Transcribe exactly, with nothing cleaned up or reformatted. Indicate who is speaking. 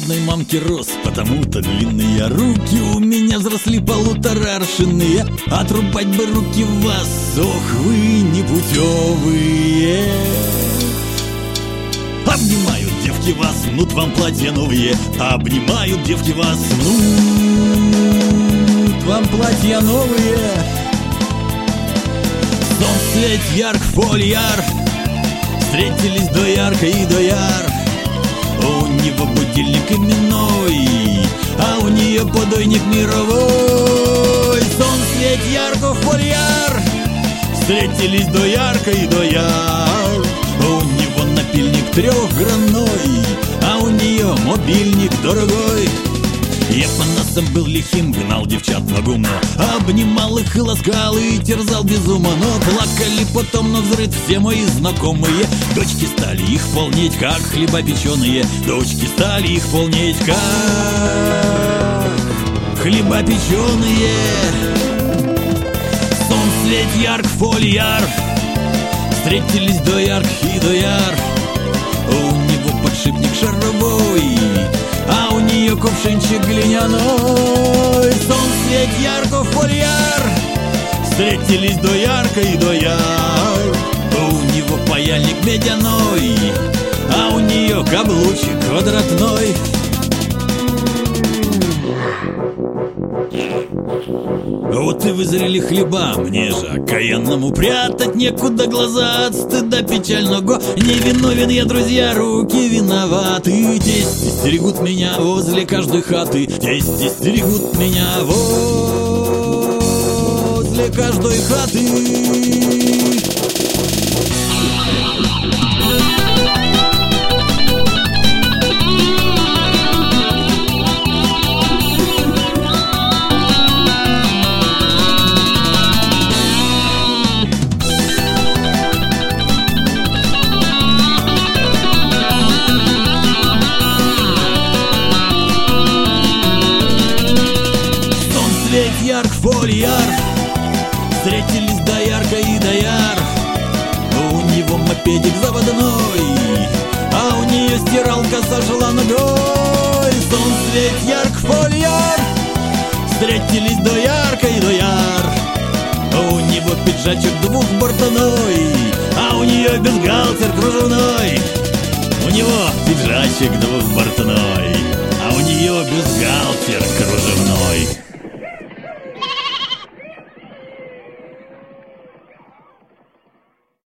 Speaker 1: бедной мамки рос, потому-то длинные руки у меня взросли полутораршинные. Отрубать бы руки вас, ох вы непутевые. Обнимают девки вас, мнут вам платья новые. Обнимают девки вас, мнут вам платья новые. Сон свет ярк, фольяр, встретились доярка и дояр. У него будильник именной, а у нее подойник мировой. Сон свет ярко, фольяр, встретились доярка и дояр. У него напильник трехгранной, а у нее мобильник дорогой. Я по носам был лихим, гнал девчат на гумно, обнимал их и ласкал, и терзал безумно. Но плакали потом на взрыв все мои знакомые. Дочки стали их полнеть, как хлеба печеные. Дочки стали их полнеть, как хлеба печеные. Сон свет ярк, фольяр, встретились доярк и дояр. У него подшипник шаровой, а у нее кувшинчик глиняной. Сон свет ярко, фольяр, встретились доярка и дояр. У него паяльник медяной, а у нее каблучик квадратной. Вот и вызрели хлеба, мне же окаянному прятать некуда глаза от стыда печального. Невиновен я, друзья, руки виноваты. Тести стерегут меня возле каждой хаты. Тести стерегут меня возле каждой хаты. Ярк, фольяр, встретились доярка и дояр. У него мопедик заводной, а у нее стиралка сожила ногой. Сон свет ярк, фольяр, встретились доярка и дояр. У него пиджачок двухбортаной, а у нее бюстгальтер кружевной. У него пиджачек двухбортаной.